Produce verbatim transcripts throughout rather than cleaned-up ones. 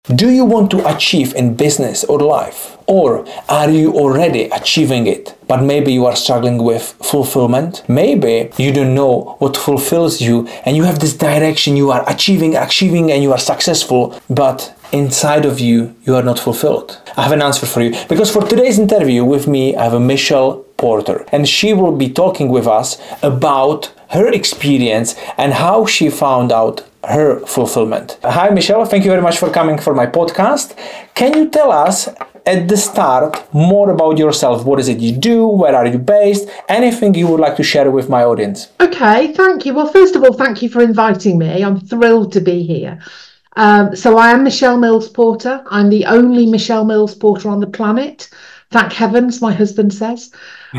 Do you want to achieve in business or life? Or are you already achieving it, but maybe you are struggling with fulfillment? Maybe you don't know what fulfills you and you have this direction, you are achieving, achieving and you are successful, but inside of you, you are not fulfilled. I have an answer for you, because for today's interview with me, I have a Michelle Porter, and she will be talking with us about her experience and how she found out her fulfillment. Hi, Michelle. Thank you very much for coming for my podcast. Can you tell us at the start more about yourself? What is it you do? Where are you based? Anything you would like to share with my audience? Okay, thank you. Well, first of all, thank you for inviting me. I'm thrilled to be here. Um, so I am Michelle Mills Porter. I'm the only Michelle Mills Porter on the planet. Thank heavens, my husband says.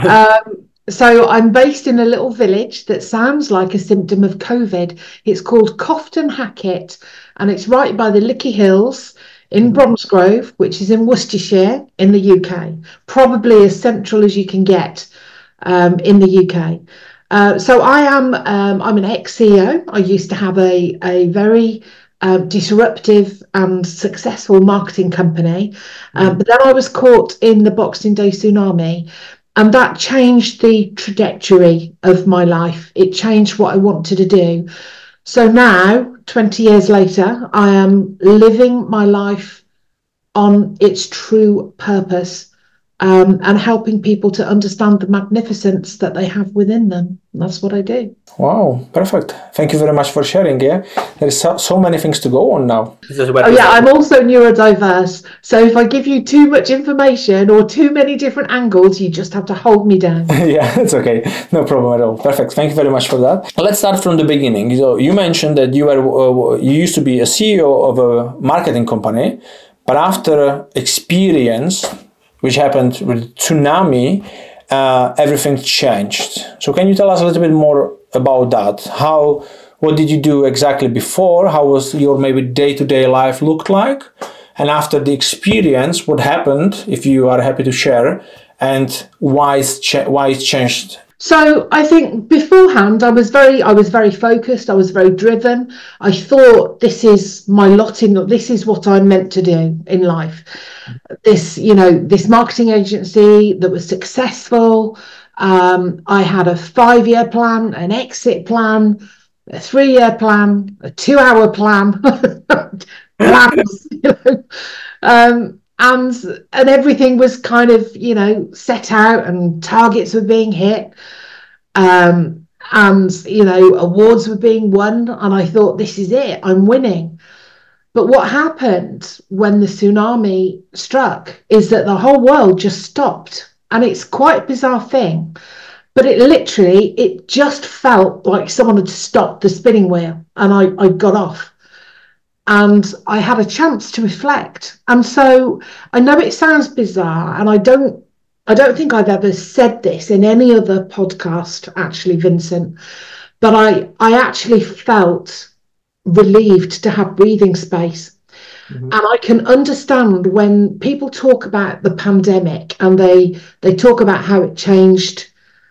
um, So I'm based in a little village that sounds like a symptom of COVID. It's called Cofton Hackett, and it's right by the Lickey Hills in Bromsgrove, which is in Worcestershire in the U K, probably as central as you can get um, in the U K. Uh, so I am, um, I'm an ex-C E O. I used to have a, a very uh, disruptive and successful marketing company, um, but then I was caught in the Boxing Day tsunami. And that changed the trajectory of my life. It changed what I wanted to do. So now, twenty years later, I am living my life on its true purpose, um, and helping people to understand the magnificence that they have within them. And that's what I do. Wow, perfect. Thank you very much for sharing. Yeah, there's so, so many things to go on now. Oh yeah, I'm also neurodiverse. So if I give you too much information or too many different angles, you just have to hold me down. Yeah, it's okay. No problem at all. Perfect. Thank you very much for that. Let's start from the beginning. So you mentioned that you were uh, you used to be a C E O of a marketing company, but after experience, which happened with tsunami, uh, everything changed. So can you tell us a little bit more about that? How, what did you do exactly before? How was your maybe day-to-day life looked like? And after the experience, what happened, if you are happy to share, and why it's, cha- why it's changed? So I think beforehand, I was very, I was very focused. I was very driven. I thought this is my lot in, this is what I'm meant to do in life. This, you know, this marketing agency that was successful. Um, I had a five-year plan, an exit plan, a three-year plan, a two-hour plan, plans, you know. Um, And and everything was kind of, you know, set out and targets were being hit. Um, and, you know, awards were being won. And I thought, this is it, I'm winning. But what happened when the tsunami struck is that the whole world just stopped. And it's quite a bizarre thing. But it literally, it just felt like someone had stopped the spinning wheel. And I, I got off. And I had a chance to reflect. And so I know it sounds bizarre, and I don't I don't think I've ever said this in any other podcast, actually, Vincent, but I, I actually felt relieved to have breathing space. Mm-hmm. And I can understand when people talk about the pandemic and they they talk about how it changed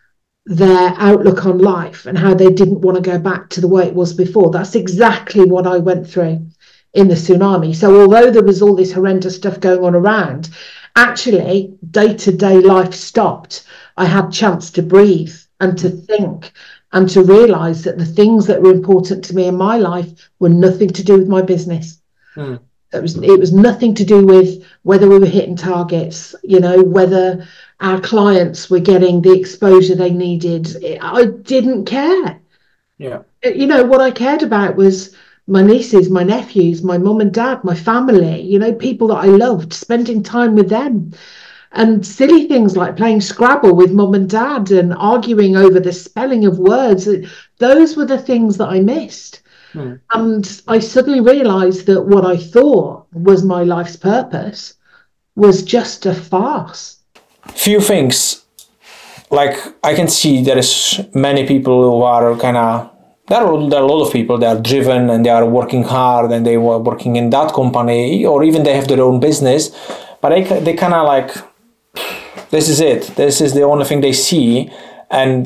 their outlook on life and how they didn't want to go back to the way it was before. That's exactly what I went through in the tsunami. So although there was all this horrendous stuff going on around, actually day-to-day life stopped. I had chance to breathe and to think and to realize that the things that were important to me in my life were nothing to do with my business. Mm. It was, it was nothing to do with whether we were hitting targets, you know, whether our clients were getting the exposure they needed. I didn't care. Yeah. You know, what I cared about was my nieces, my nephews, my mum and dad, my family, you know, people that I loved, spending time with them. And silly things like playing Scrabble with mum and dad and arguing over the spelling of words. Those were the things that I missed. Hmm. And I suddenly realised that what I thought was my life's purpose was just a farce. Few things. Like, I can see there is many people who are kind of, there are, there are a lot of people that are driven and they are working hard and they were working in that company, or even they have their own business, but they, they kind of like, this is it. This is the only thing they see. And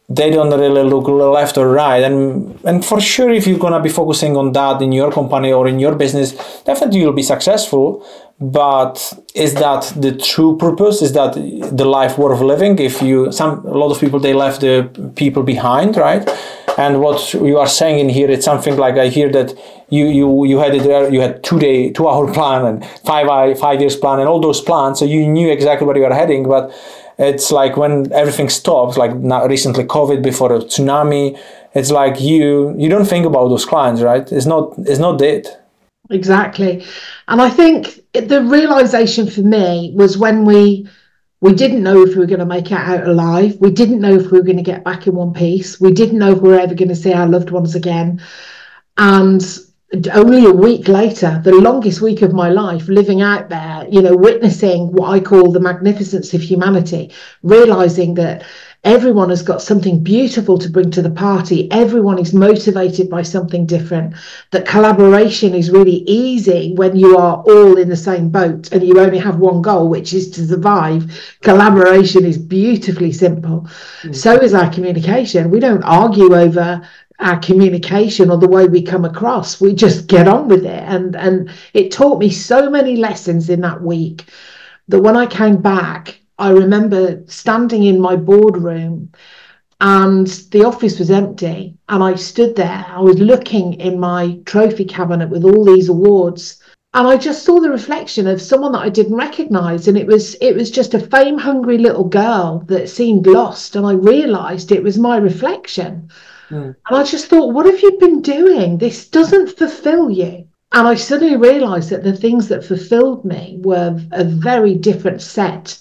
they don't really look left or right. And and for sure, if you're gonna be focusing on that in your company or in your business, definitely you'll be successful. But is that the true purpose? Is that the life worth living? If you some a lot of people, they left the people behind, right? And what you are saying in here, it's something like, I hear that you you you had it you had two day two hour plan and five five years plan and all those plans, so you knew exactly where you are heading. But it's like when everything stops, like now recently COVID, before a tsunami, it's like you you don't think about those clients, right? It's not it's not it. Exactly. And I think the realization for me was when we we didn't know if we were going to make it out alive. We didn't know if we were going to get back in one piece. We didn't know if we were ever going to see our loved ones again. And only a week later, the longest week of my life, living out there, you know, witnessing what I call the magnificence of humanity, realizing that everyone has got something beautiful to bring to the party. Everyone is motivated by something different. That collaboration is really easy when you are all in the same boat and you only have one goal, which is to survive. Collaboration is beautifully simple. Mm-hmm. So is our communication. We don't argue over our communication or the way we come across. We just get on with it. And, and it taught me so many lessons in that week that when I came back, I remember standing in my boardroom and the office was empty, and I stood there. I was looking in my trophy cabinet with all these awards, and I just saw the reflection of someone that I didn't recognize. And it was it was just a fame hungry little girl that seemed lost, and I realized it was my reflection. Mm. And I just thought, what have you been doing? This doesn't fulfill you. And I suddenly realized that the things that fulfilled me were a very different set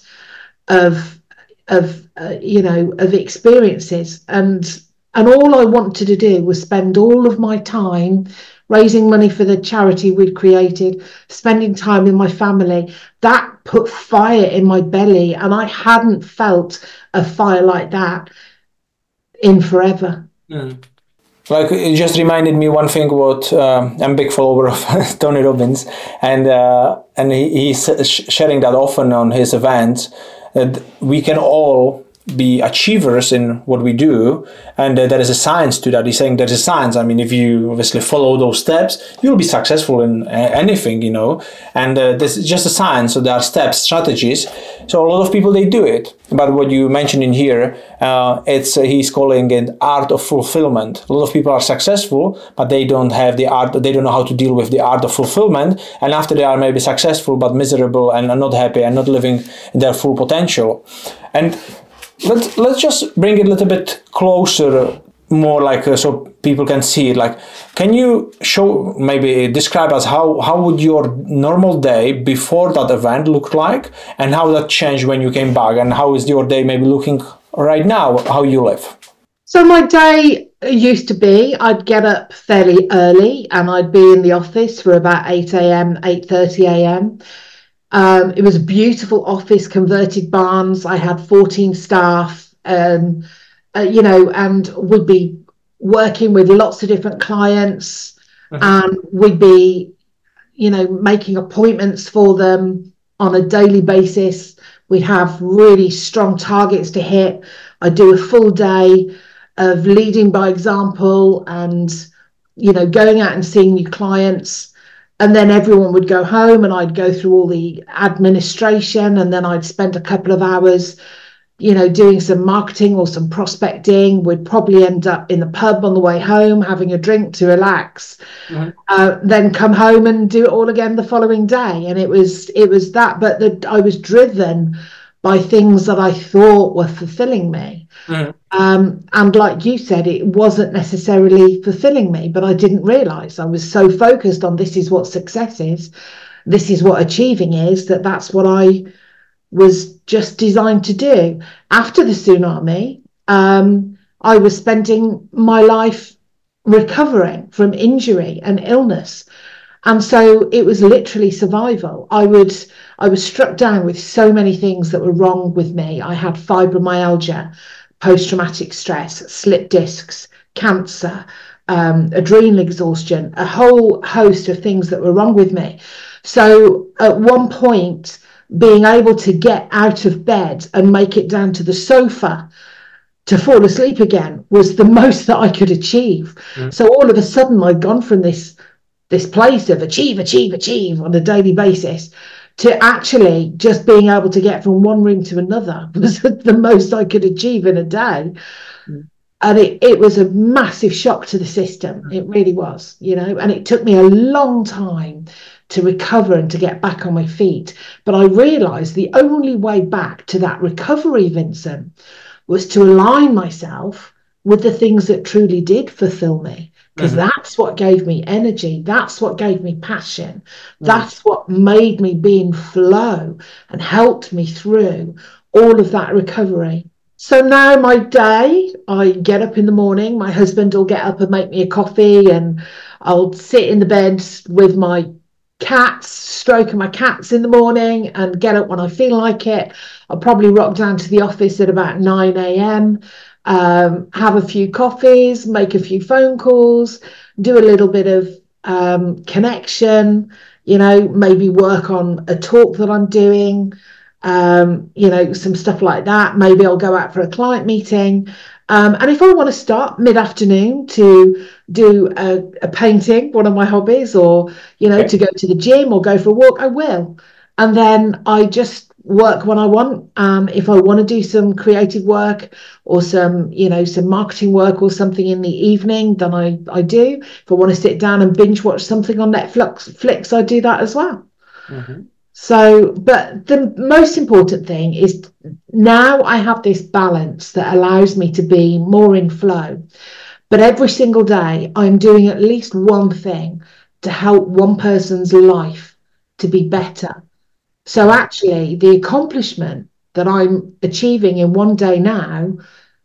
of of uh, you know of experiences, and and all I wanted to do was spend all of my time raising money for the charity we'd created, spending time with my family. That put fire in my belly, and I hadn't felt a fire like that in forever. Mm. Like, it just reminded me one thing about, um, I'm a big follower of Tony Robbins, and uh, and he, he's sharing that often on his events, that we can all be achievers in what we do, and uh, there is a science to that. He's saying there's a science. I mean, if you obviously follow those steps, you'll be successful in uh, anything, you know, and uh, this is just a science. So there are steps, strategies. So a lot of people, they do it. But what you mentioned in here, uh, it's uh, he's calling it art of fulfillment. A lot of people are successful, but they don't have the art, they don't know how to deal with the art of fulfillment. And after they are maybe successful, but miserable and are not happy and not living their full potential. And Let's let's just bring it a little bit closer, more like uh, so people can see it. Like, can you show, maybe describe us how how would your normal day before that event look like, and how that changed when you came back, and how is your day maybe looking right now, how you live? So my day used to be, I'd get up fairly early and I'd be in the office for about eight a.m., eight thirty a.m. Um, it was a beautiful office, converted barns. I had fourteen staff, um, uh, you know, and we'd be working with lots of different clients, mm-hmm. and we'd be, you know, making appointments for them on a daily basis. We'd have really strong targets to hit. I'd do a full day of leading by example and, you know, going out and seeing new clients. And then everyone would go home and I'd go through all the administration, and then I'd spend a couple of hours, you know, doing some marketing or some prospecting. We'd probably end up in the pub on the way home, having a drink to relax, mm-hmm. uh, then come home and do it all again the following day. And it was, it was that, but the, I was driven by things that I thought were fulfilling me. Mm-hmm. Um, and like you said, it wasn't necessarily fulfilling me, but I didn't realize. I was so focused on this is what success is, this is what achieving is, that that's what I was just designed to do. After the tsunami, um, I was spending my life recovering from injury and illness. And so it was literally survival. I would, I was struck down with so many things that were wrong with me. I had fibromyalgia, post-traumatic stress, slip discs, cancer, um, adrenal exhaustion, a whole host of things that were wrong with me. So at one point, being able to get out of bed and make it down to the sofa to fall asleep again was the most that I could achieve. Mm. So all of a sudden I'd gone from this this place of achieve, achieve, achieve on a daily basis to actually just being able to get from one room to another was the most I could achieve in a day. Mm. And it, it was a massive shock to the system. It really was, you know, and it took me a long time to recover and to get back on my feet. But I realised the only way back to that recovery, Vincent, was to align myself with the things that truly did fulfill me. Because mm-hmm. that's what gave me energy. That's what gave me passion. Mm-hmm. That's what made me be in flow and helped me through all of that recovery. So now my day, I get up in the morning, my husband will get up and make me a coffee, and I'll sit in the bed with my cats, stroking my cats in the morning, and get up when I feel like it. I'll probably rock down to the office at about nine a.m, um, have a few coffees, make a few phone calls, do a little bit of um, connection, you know, maybe work on a talk that I'm doing, um, you know, some stuff like that. Maybe I'll go out for a client meeting. Um, and if I want to start mid-afternoon to do a, a painting, one of my hobbies, or, you know, okay. to go to the gym or go for a walk, I will. And then I just work when I want. Um, if I want to do some creative work or some, you know, some marketing work or something in the evening, then I, I do. If I want to sit down and binge watch something on Netflix, Flix, I do that as well. Mm-hmm. So, but the most important thing is now I have this balance that allows me to be more in flow. But every single day, I'm doing at least one thing to help one person's life to be better. So actually, the accomplishment that I'm achieving in one day now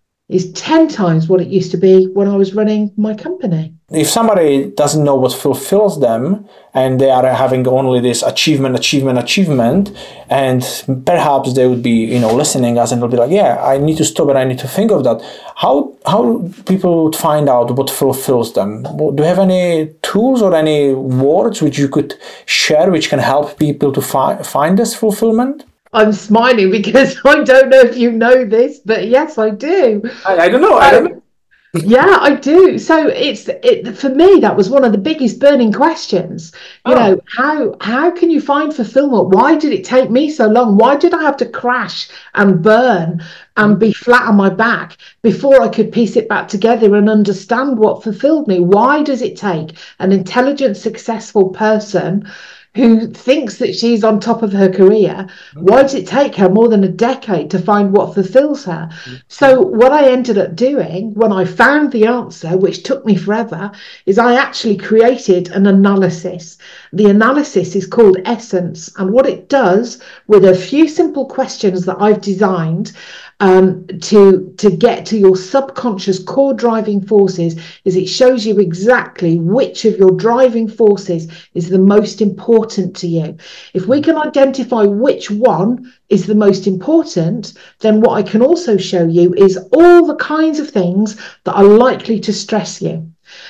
is ten times what it used to be when I was running my company. If somebody doesn't know what fulfills them and they are having only this achievement, achievement, achievement, and perhaps they would be, you know, listening us and they'll be like, yeah, I need to stop and I need to think of that. How how people would find out what fulfills them? Do you have any tools or any words which you could share which can help people to fi- find this fulfillment? I'm smiling because I don't know if you know this, but yes, I do. I, I don't know. I don't know. Yeah, I do. So it's it for me, that was one of the biggest burning questions. You oh. know, how how can you find fulfillment? Why did it take me so long? Why did I have to crash and burn and be flat on my back before I could piece it back together and understand what fulfilled me? Why does it take an intelligent, successful person who thinks that she's on top of her career, why does it take her more than a decade to find what fulfills her? So what I ended up doing when I found the answer, which took me forever, is I actually created an analysis. The analysis is called Essence, and what it does with a few simple questions that I've designed Um, to to get to your subconscious core driving forces is it shows you exactly which of your driving forces is the most important to you. If we can identify which one is the most important, then what I can also show you is all the kinds of things that are likely to stress you.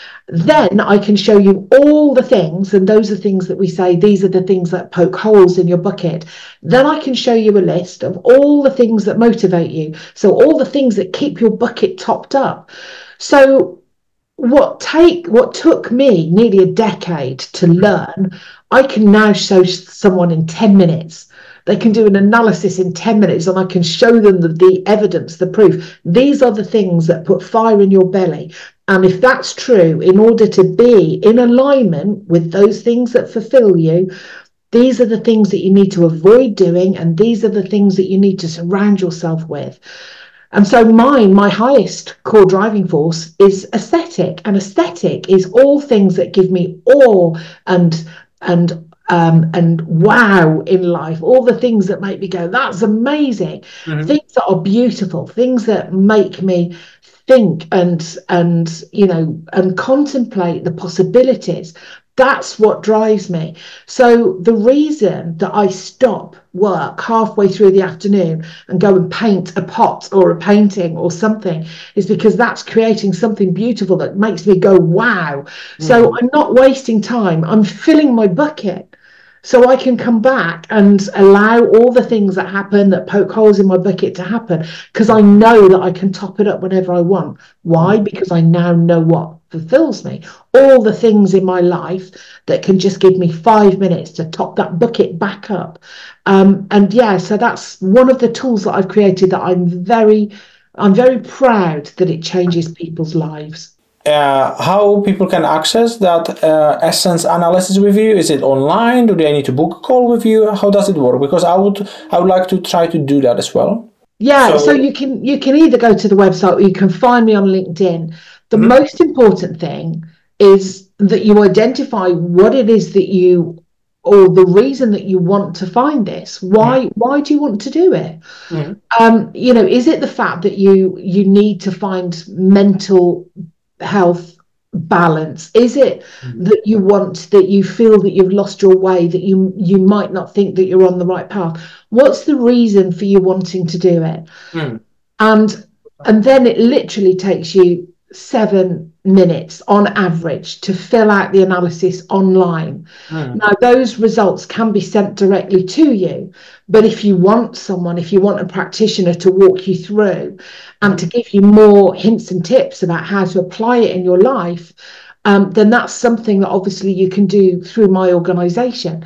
Then I can show you all the things, and those are things that we say, these are the things that poke holes in your bucket. Then I can show you a list of all the things that motivate you. So all the things that keep your bucket topped up. So what take what took me nearly a decade to learn, I can now show someone in ten minutes. They can do an analysis in ten minutes and I can show them the, the evidence, the proof. These are the things that put fire in your belly. And if that's true, in order to be in alignment with those things that fulfill you, these are the things that you need to avoid doing. And these are the things that you need to surround yourself with. And so mine, my highest core driving force is aesthetic. And aesthetic is all things that give me awe and, and, Um, and wow in life, all the things that make me go, that's amazing. Mm-hmm. Things that are beautiful, things that make me think and and you know and contemplate the possibilities. That's what drives me. So the reason that I stop work halfway through the afternoon and go and paint a pot or a painting or something is because that's creating something beautiful that makes me go wow. Mm. So I'm not wasting time. I'm filling my bucket. So I can come back and allow all the things that happen, that poke holes in my bucket, to happen, because I know that I can top it up whenever I want. Why? Because I now know what fulfills me. All the things in my life that can just give me five minutes to top that bucket back up. Um, and yeah, so that's one of the tools that I've created that I'm very, I'm very proud that it changes people's lives. Uh, how people can access that uh, essence analysis with you? Is it online? Do they need to book a call with you? How does it work? Because I would I would like to try to do that as well. Yeah, so, so you can you can either go to the website or you can find me on LinkedIn. The mm-hmm. most important thing is that you identify what it is that you, or the reason that you want to find this. Why mm-hmm. why do you want to do it? Mm-hmm. Um, you know, is it the fact that you you need to find mental health balance? Is it mm-hmm. that you want, that you feel that you've lost your way, that you you might not think that you're on the right path? What's the reason for you wanting to do it? Mm. And and then it literally takes you seven minutes on average to fill out the analysis online. Mm. Now, those results can be sent directly to you, but if you want someone, if you want a practitioner to walk you through and to give you more hints and tips about how to apply it in your life, um, then that's something that obviously you can do through my organization.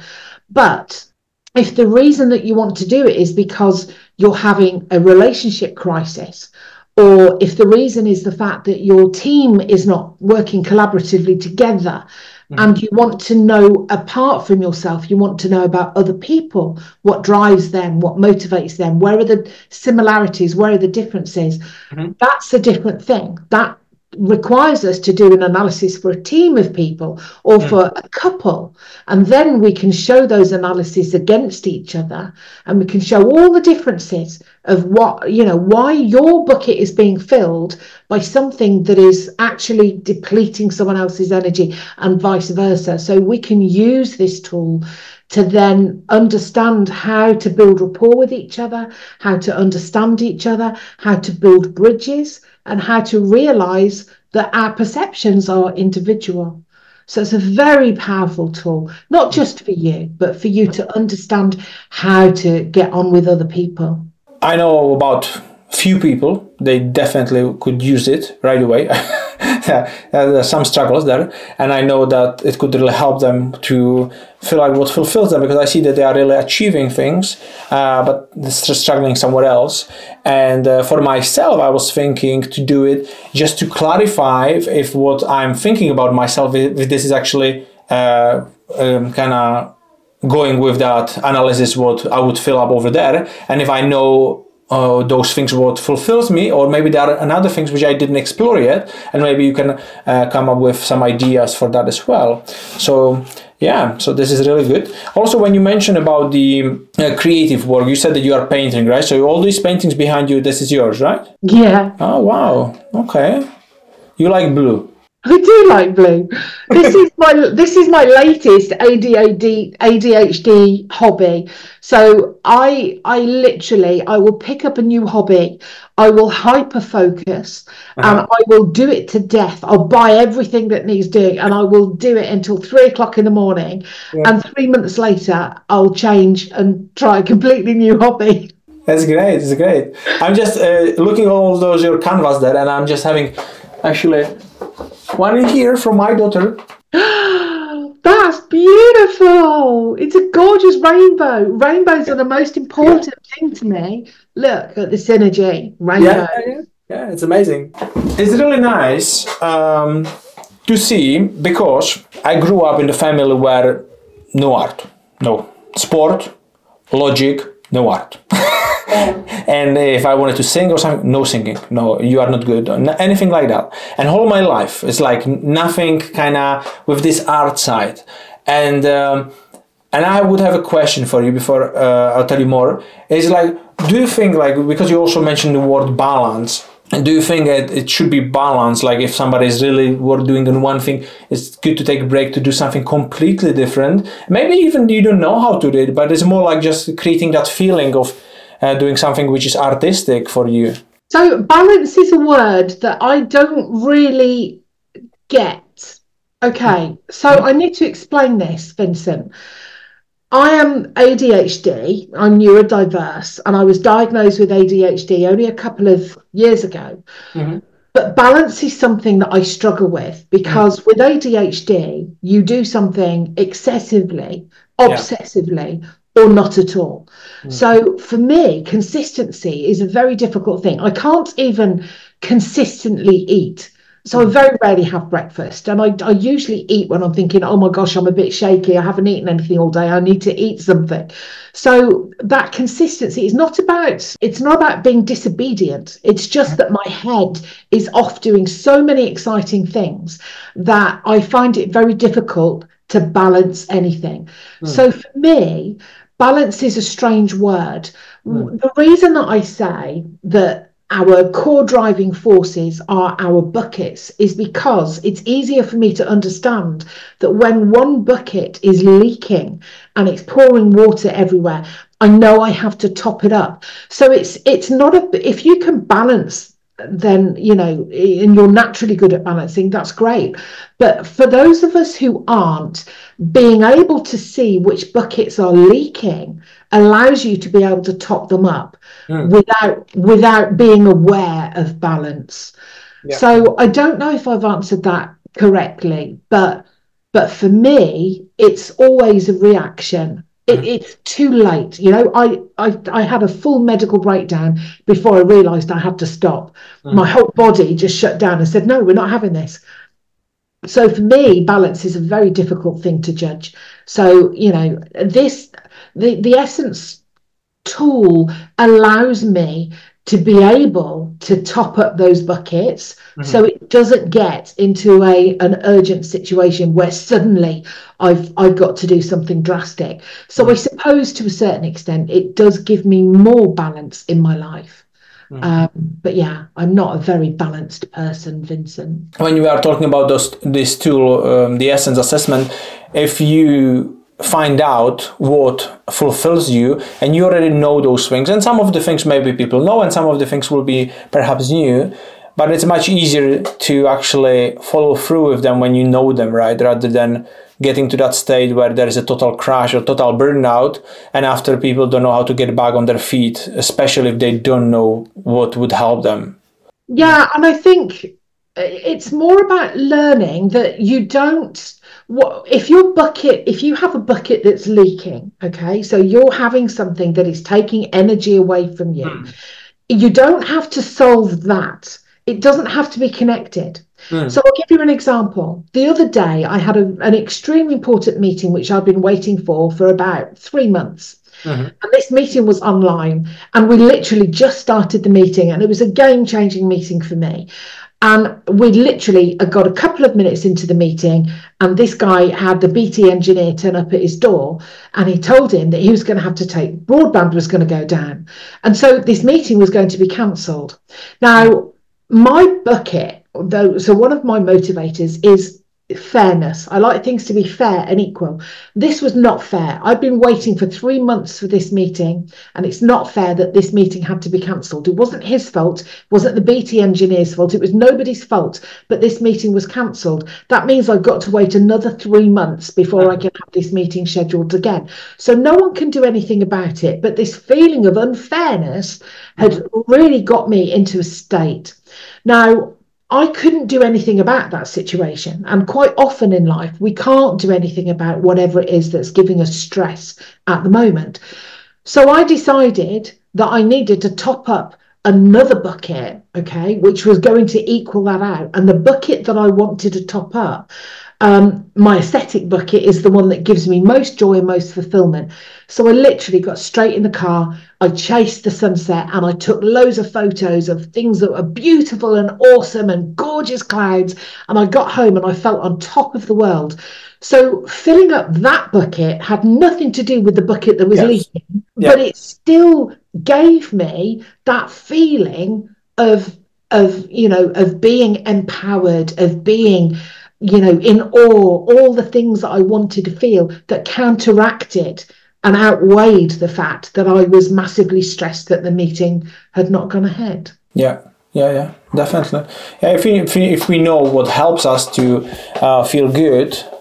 But if the reason that you want to do it is because you're having a relationship crisis, or if the reason is the fact that your team is not working collaboratively together, mm-hmm. and you want to know, apart from yourself, you want to know about other people, what drives them, what motivates them, where are the similarities, where are the differences, mm-hmm. that's a different thing. That requires us to do an analysis for a team of people or mm. for a couple, and then we can show those analyses against each other, and we can show all the differences of what, you know, why your bucket is being filled by something that is actually depleting someone else's energy, and vice versa. So we can use this tool to then understand how to build rapport with each other, how to understand each other, how to build bridges, and how to realize that our perceptions are individual. So it's a very powerful tool, not just for you, but for you to understand how to get on with other people. I know about few people, they definitely could use it right away. There's some struggles there, and I know that it could really help them to feel like what fulfills them, because I see that they are really achieving things, uh, but they're struggling somewhere else. And uh, for myself, I was thinking to do it just to clarify if, if what I'm thinking about myself, if this is actually uh, um, kind of going with that analysis, what I would fill up over there, and if I know Uh, those things what fulfills me, or maybe there are another things which I didn't explore yet, and maybe you can uh, come up with some ideas for that as well. So yeah, so this is really good. Also, when you mentioned about the uh, creative work, you said that you are painting, right? So all these paintings behind you, this is yours, right? Yeah. Oh wow, okay. You like blue. I do like blue. This is my this is my latest A D H D hobby. So I I literally I will pick up a new hobby. I will hyper focus, uh-huh. and I will do it to death. I'll buy everything that needs doing, and I will do it until three o'clock in the morning. Yeah. And three months later, I'll change and try a completely new hobby. That's great. It's great. I'm just uh, looking at all those your canvas there, and I'm just having actually one in here from my daughter. That's beautiful. It's a gorgeous rainbow. Rainbows are the most important yeah. thing to me. Look at the synergy. Rainbow. Yeah, yeah, yeah, it's amazing. It's really nice um, to see, because I grew up in the family where no art, no sport, logic, no art. And if I wanted to sing or something, no singing, no, you are not good, anything like that. And all my life, it's like nothing kind of with this art side. And um, and I would have a question for you before uh, I'll tell you more. It's like, do you think, like, because you also mentioned the word balance, and do you think that it should be balanced? Like, if somebody is really worth doing on one thing, it's good to take a break to do something completely different. Maybe even you don't know how to do it, but it's more like just creating that feeling of Uh, doing something which is artistic for you. So balance is a word that I don't really get. Okay, so I need to explain this, Vincent. I am A D H D, I'm neurodiverse, and I was diagnosed with A D H D only a couple of years ago. Mm-hmm. But balance is something that I struggle with because mm. with A D H D, you do something excessively, obsessively, yeah. or not at all. Mm. So for me, consistency is a very difficult thing. I can't even consistently eat. So I very rarely have breakfast, and I, I usually eat when I'm thinking, oh my gosh, I'm a bit shaky. I haven't eaten anything all day. I need to eat something. So that consistency is not about, it's not about being disobedient. It's just that my head is off doing so many exciting things that I find it very difficult to balance anything. Mm. So for me, balance is a strange word. Mm. The reason that I say that our core driving forces are our buckets is because it's easier for me to understand that when one bucket is leaking and it's pouring water everywhere, I know I have to top it up. So it's it's not a, if you can balance, then, you know, and you're naturally good at balancing, that's great. But for those of us who aren't, being able to see which buckets are leaking allows you to be able to top them up mm. without without being aware of balance. Yeah. So I don't know if I've answered that correctly, but but for me, it's always a reaction. It, mm. It's too late. You know, I, I I had a full medical breakdown before I realised I had to stop. Mm. My whole body just shut down and said, no, we're not having this. So for me, balance is a very difficult thing to judge. So, you know, this, the, the Essence tool allows me to be able to top up those buckets mm-hmm. so it doesn't get into a an urgent situation where suddenly I've I've got to do something drastic. So mm-hmm. I suppose to a certain extent it does give me more balance in my life. Mm-hmm. Um, but yeah, I'm not a very balanced person, Vincent. When you are talking about those, this tool, um, the Essence assessment, if you find out what fulfills you and you already know those things, and some of the things maybe people know and some of the things will be perhaps new, but it's much easier to actually follow through with them when you know them, right? Rather than getting to that state where there is a total crash or total burnout, and after people don't know how to get back on their feet, especially if they don't know what would help them. Yeah, and I think it's more about learning that you don't, what if your bucket, if you have a bucket that's leaking, okay, so you're having something that is taking energy away from you, mm. you don't have to solve that. It doesn't have to be connected. Mm. So I'll give you an example. The other day, I had a, an extremely important meeting, which I've been waiting for for about three months. Mm-hmm. And this meeting was online, and we literally just started the meeting, and it was a game-changing meeting for me. And we literally got a couple of minutes into the meeting, and this guy had the B T engineer turn up at his door, and he told him that he was going to have to take, broadband was going to go down. And so this meeting was going to be cancelled. Now, my bucket, though, so one of my motivators is fairness. I like things to be fair and equal. This was not fair. I've been waiting for three months for this meeting, and it's not fair that this meeting had to be cancelled. It wasn't his fault. It wasn't the B T engineer's fault. It was nobody's fault, but this meeting was cancelled. That means I've got to wait another three months before I can have this meeting scheduled again. So no one can do anything about it, but this feeling of unfairness had really got me into a state. Now, I couldn't do anything about that situation. And quite often in life, we can't do anything about whatever it is that's giving us stress at the moment. So I decided that I needed to top up another bucket, okay, which was going to equal that out. And the bucket that I wanted to top up, um, my aesthetic bucket, is the one that gives me most joy and most fulfillment. So I literally got straight in the car, I chased the sunset, and I took loads of photos of things that were beautiful and awesome and gorgeous clouds. And I got home and I felt on top of the world. So filling up that bucket had nothing to do with the bucket that was yes. leaking, yeah. but it still gave me that feeling of, of, you know, of being empowered, of being, you know, in awe, all the things that I wanted to feel that counteracted and outweighed the fact that I was massively stressed that the meeting had not gone ahead. Yeah, yeah, yeah, definitely. Yeah, if we if we, if we know what helps us to uh, feel good,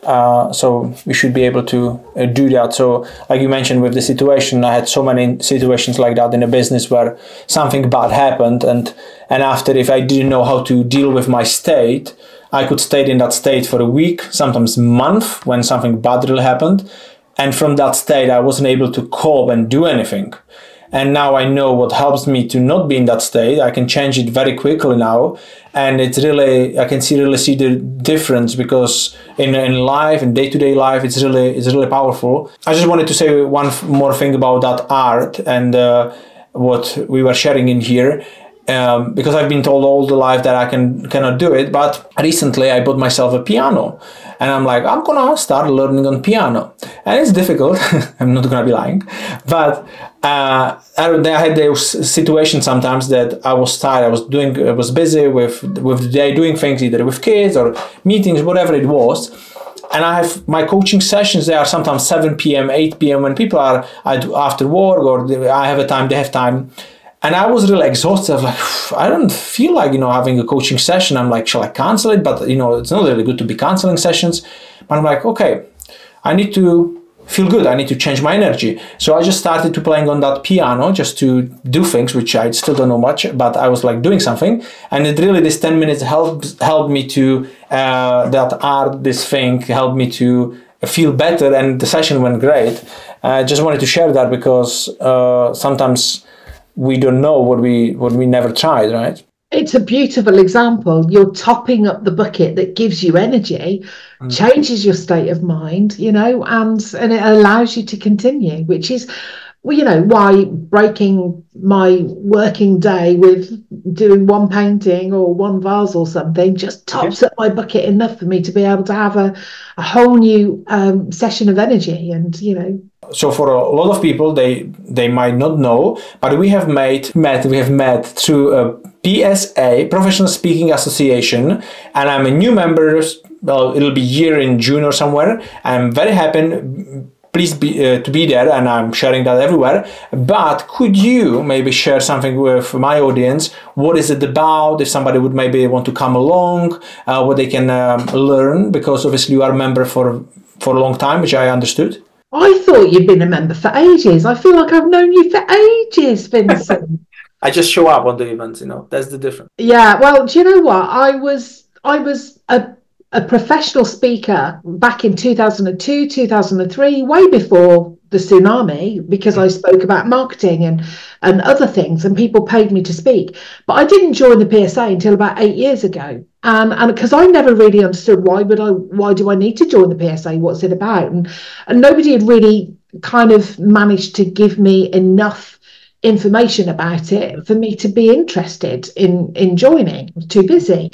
Uh, so we should be able to uh, do that. So like you mentioned with the situation, I had so many situations like that in a business where something bad happened, and and after, if I didn't know how to deal with my state, I could stay in that state for a week, sometimes a month, when something bad really happened. And from that state, I wasn't able to cope and do anything. And now I know what helps me to not be in that state. I can change it very quickly now. And it's really, I can see really see the difference, because in in life, in day-to-day life, it's really it's really powerful. I just wanted to say one f- more thing about that art and uh, what we were sharing in here. Um, because I've been told all the life that I can cannot do it, but recently I bought myself a piano, and I'm like, I'm gonna start learning on piano, and it's difficult. I'm not gonna be lying, but uh, I had those situations sometimes that I was tired. I was doing, I was busy with with the day doing things, either with kids or meetings, whatever it was. And I have my coaching sessions. They are sometimes seven p.m., eight p.m. when people are after work, or I have a time, they have time. And I was really exhausted. I was like, I don't feel like, you know, having a coaching session. I'm like, shall I cancel it? But, you know, it's not really good to be canceling sessions. But I'm like, okay, I need to feel good. I need to change my energy. So I just started to playing on that piano just to do things, which I still don't know much, but I was like doing something. And it really, this ten minutes helped, helped me to, uh, that art, this thing helped me to feel better. And the session went great. I just wanted to share that because uh, sometimes we don't know what we what we never tried, right? It's a beautiful example. You're topping up the bucket that gives you energy, mm. changes your state of mind, you know, and and it allows you to continue, which is, well, you know, why breaking my working day with doing one painting or one vase or something just tops okay. up my bucket enough for me to be able to have a, a whole new um, session of energy. And, you know, so for a lot of people, they they might not know, but we have made met we have met through a P S A, Professional Speaking Association, and I'm a new member. Well, it'll be here in June or somewhere. I'm very happy. Please be uh, to be there, and I'm sharing that everywhere. But could you maybe share something with my audience? What is it about? If somebody would maybe want to come along, uh, what they can um, learn, because obviously you are a member for for a long time, which I understood. I thought you'd been a member for ages. I feel like I've known you for ages, Vincent. I just show up on the events, you know. That's the difference. Yeah, well, do you know what? I was I was a a professional speaker back in two thousand two, two thousand three, way before the tsunami, because I spoke about marketing and and other things, and people paid me to speak. But I didn't join the P S A until about eight years ago. Um, and because I never really understood why would I why do I need to join the P S A? What's it about? And and nobody had really kind of managed to give me enough information about it for me to be interested in in joining. I was too busy.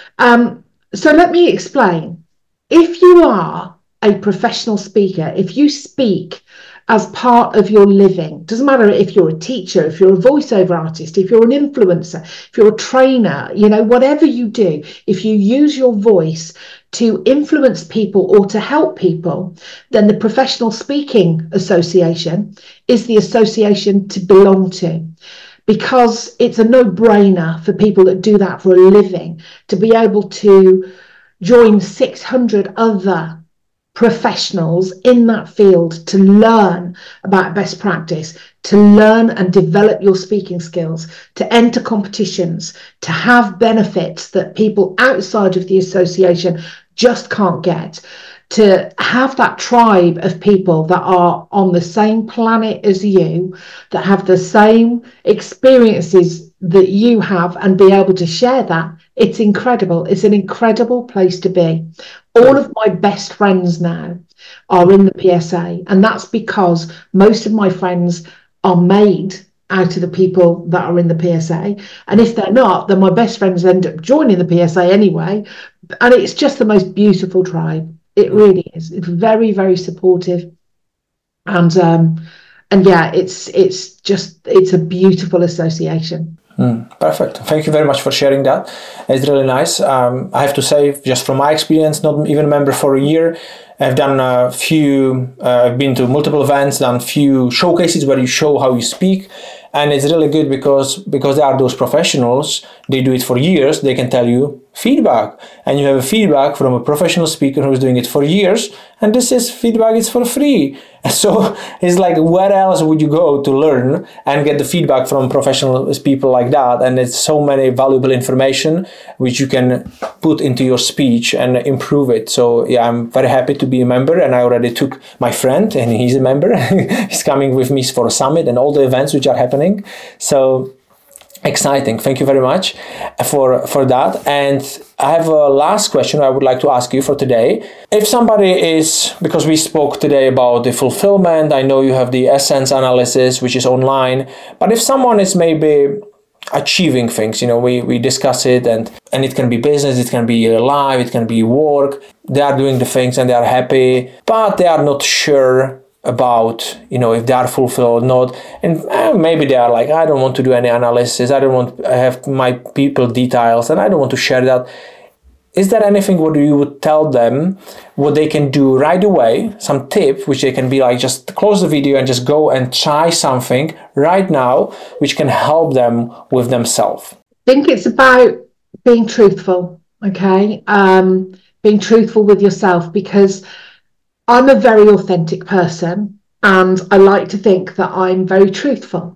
Um, so let me explain. If you are a professional speaker, if you speak as part of your living, doesn't matter if you're a teacher, if you're a voiceover artist, if you're an influencer, if you're a trainer, you know, whatever you do, if you use your voice to influence people or to help people, then the Professional Speaking Association is the association to belong to, because it's a no-brainer for people that do that for a living to be able to join six hundred other professionals in that field to learn about best practice, to learn and develop your speaking skills, to enter competitions, to have benefits that people outside of the association just can't get, to have that tribe of people that are on the same planet as you, that have the same experiences that you have, and be able to share that. It's incredible. It's an incredible place to be. All of my best friends now are in the P S A, and that's because most of my friends are made out of the people that are in the P S A. And if they're not, then my best friends end up joining the P S A anyway. And it's just the most beautiful tribe. It really is. It's very, very supportive. And um, and yeah, it's it's just it's a beautiful association. Mm, perfect. Thank you very much for sharing that. It's really nice. Um, I have to say, just from my experience, not even a member for a year, I've done a few, uh, I've been to multiple events, done few showcases where you show how you speak. And it's really good because because they are those professionals, they do it for years, they can tell you feedback. And you have a feedback from a professional speaker who's doing it for years, and this is feedback is for free. So it's like, where else would you go to learn and get the feedback from professional people like that? And it's so many valuable information which you can put into your speech and improve it. So yeah, I'm very happy to be a member, and I already took my friend and he's a member. He's coming with me for a summit and all the events which are happening. So exciting. Thank you very much for, for that. And I have a last question I would like to ask you for today. If somebody is, because we spoke today about the fulfillment, I know you have the essence analysis, which is online, but if someone is maybe achieving things, you know, we, we discuss it, and, and it can be business, it can be life, it can be work. They are doing the things and they are happy, but they are not sure about, you know, if they are fulfilled or not. And eh, maybe they are like, I don't want to do any analysis, I don't want to have my people details, and I don't want to share that. Is there anything what you would tell them what they can do right away, some tip which they can be like, just close the video and just go and try something right now which can help them with themselves? I think it's about being truthful, okay? Um, being truthful with yourself, because I'm a very authentic person and I like to think that I'm very truthful.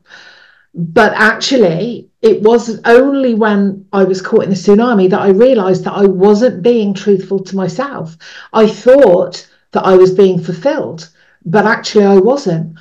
But actually, it was only when I was caught in the tsunami that I realized that I wasn't being truthful to myself. I thought that I was being fulfilled, but actually I wasn't.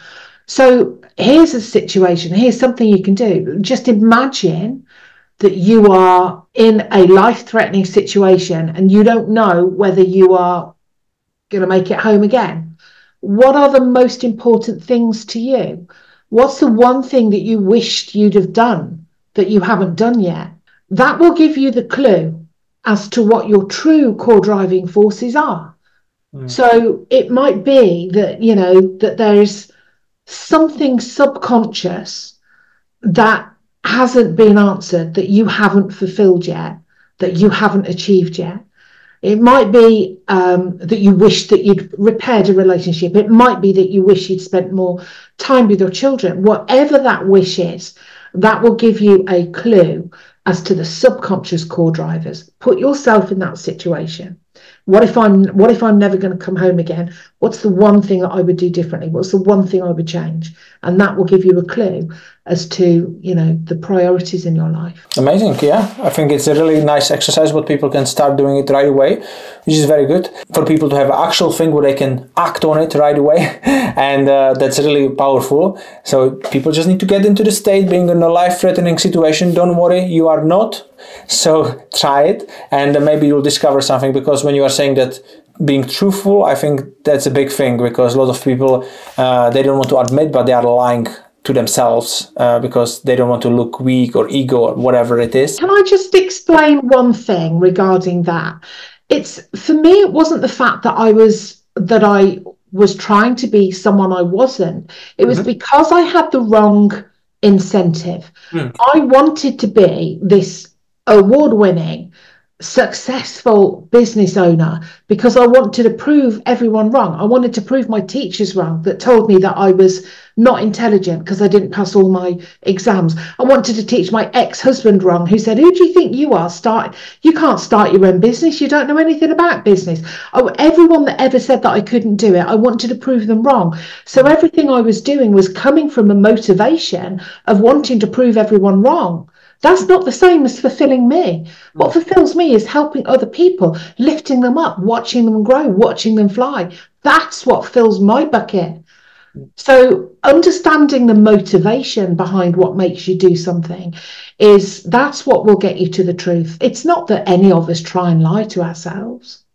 So here's a situation. Here's something you can do. Just imagine that you are in a life-threatening situation and you don't know whether you are going to make it home again. What are the most important things to you? What's the one thing that you wished you'd have done that you haven't done yet? That will give you the clue as to what your true core driving forces are. Mm. So it might be that, you know, that there's something subconscious that hasn't been answered, that you haven't fulfilled yet, that you haven't achieved yet. It might be um, that you wish that you'd repaired a relationship. It might be that you wish you'd spent more time with your children. Whatever that wish is, that will give you a clue as to the subconscious core drivers. Put yourself in that situation. What if I'm what if I'm never going to come home again? What's the one thing that I would do differently? What's the one thing I would change? And that will give you a clue as to, you know, the priorities in your life. Amazing. Yeah, I think it's a really nice exercise, but people can start doing it right away, which is very good for people to have an actual thing where they can act on it right away. And uh, that's really powerful. So people just need to get into the state, being in a life-threatening situation. Don't worry, you are not. So try it, and maybe you'll discover something, because when you are saying that being truthful, I think that's a big thing, because a lot of people, uh, they don't want to admit, but they are lying to themselves uh, because they don't want to look weak or ego or whatever it is. Can I just explain one thing regarding that? It's, for me, it wasn't the fact that I was that I was trying to be someone I wasn't. It was mm-hmm. because I had the wrong incentive. Mm. I wanted to be this award-winning, successful business owner because I wanted to prove everyone wrong. I wanted to prove my teachers wrong that told me that I was not intelligent because I didn't pass all my exams. I wanted to teach my ex-husband wrong, who said, who do you think you are? Start, you can't start your own business. You don't know anything about business. Oh, everyone that ever said that I couldn't do it, I wanted to prove them wrong. So everything I was doing was coming from a motivation of wanting to prove everyone wrong. That's not the same as fulfilling me. What fulfills me is helping other people, lifting them up, watching them grow, watching them fly. That's what fills my bucket. So understanding the motivation behind what makes you do something is that's what will get you to the truth. It's not that any of us try and lie to ourselves.